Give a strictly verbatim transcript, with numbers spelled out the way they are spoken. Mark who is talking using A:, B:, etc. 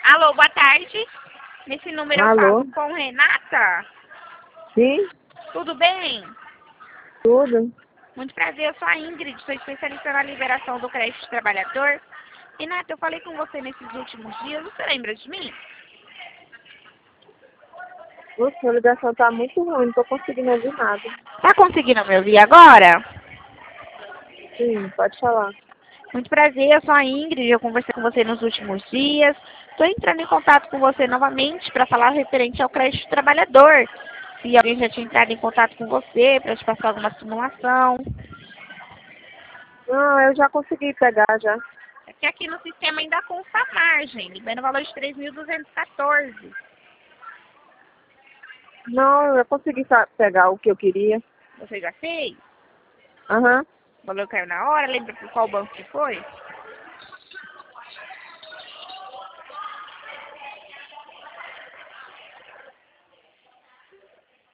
A: Alô, boa tarde. Nesse número eu
B: Alô?
A: falo com Renata.
B: Sim,
A: Tudo bem?
B: tudo.
A: Muito prazer, eu sou a Ingrid, sou especialista na liberação do crédito trabalhador. Renata, eu falei com você nesses últimos dias, você lembra de mim?
B: Nossa, a ligação tá muito ruim, não tô conseguindo ouvir nada.
A: Tá conseguindo me ouvir agora?
B: Sim, pode falar.
A: Muito prazer, eu sou a Ingrid, eu conversei com você nos últimos dias. Estou entrando em contato com você novamente para falar referente ao crédito trabalhador. Se alguém já tinha entrado em contato com você para te passar alguma simulação.
B: Não, eu já consegui pegar já.
A: É que aqui no sistema ainda consta a margem, libera o valor de três mil duzentos e quatorze.
B: Não, eu consegui sa- pegar o que eu queria.
A: Você já fez?
B: Aham.
A: O valor caiu na hora, lembra por qual banco que foi?